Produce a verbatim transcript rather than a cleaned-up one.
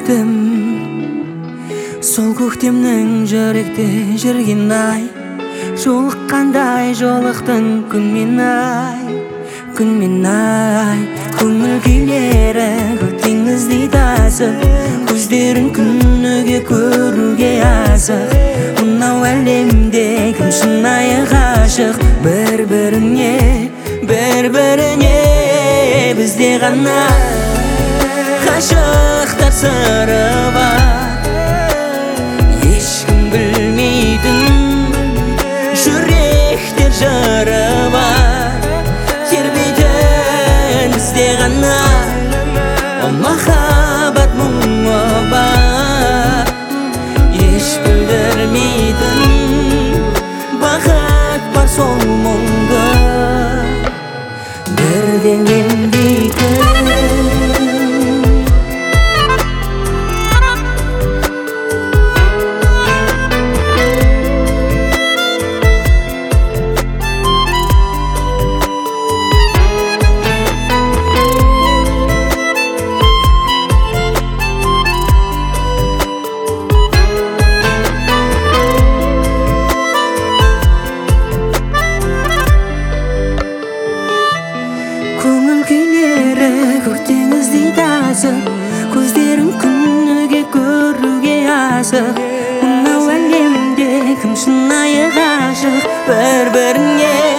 көктем, сол көктемнің жүректе жүрген ай, жолыққандай жолықтың күнмен ай, күнмен ай. Көңіл күйлері көк теңіздей тасып, көздерін күніге көруге асық. Мынау әлемде кім шынайы ғашық, бір-біріне, бір-біріне. Бізде ғана ғашықтар сыры бар, ешкім білмейтін жүректер жыры бар. Тербейтін бізде ғана махаббат мұңы бар, еш білдірмейтін бақыт бар сол мұңды бірден емдейтін. Көңіл күйлері көк теңіздей тасып, көздерін күніге көруге асық. Мынау әлемде кім шынайы ғашық, бір-біріне.